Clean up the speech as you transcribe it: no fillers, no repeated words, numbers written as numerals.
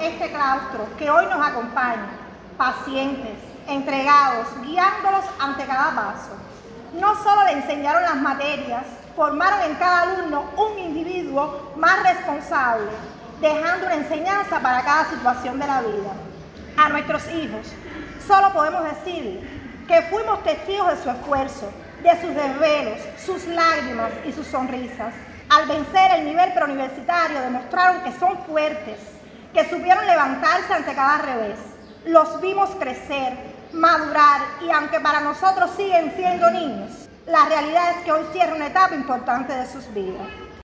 este claustro que hoy nos acompaña, pacientes, entregados, guiándolos ante cada paso. No solo le enseñaron las materias, formaron en cada alumno un individuo más responsable, dejando una enseñanza para cada situación de la vida. A nuestros hijos solo podemos decir que fuimos testigos de su esfuerzo, de sus desvelos, sus lágrimas y sus sonrisas. Al vencer el nivel preuniversitario demostraron que son fuertes, que supieron levantarse ante cada revés. Los vimos crecer, madurar y aunque para nosotros siguen siendo niños, la realidad es que hoy cierra una etapa importante de sus vidas.